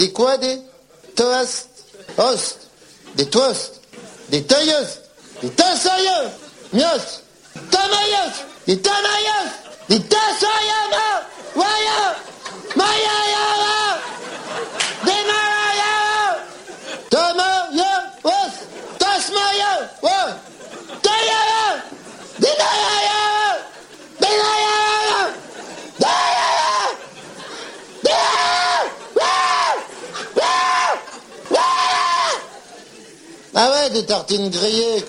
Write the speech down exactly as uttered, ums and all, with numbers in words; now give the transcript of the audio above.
Des quoi, des toasts? Host. Des toasts. Des tailleusses. Des tassailleux. Mios. Tamaillos. Des tamaillos. Des tassailleux. Waya. Maya. Des maraya. Tamaillos. Tasmaillos. Ouais. Tailleux. Des tailleux. Des tailleux. Des Ah ouais, des tartines grillées.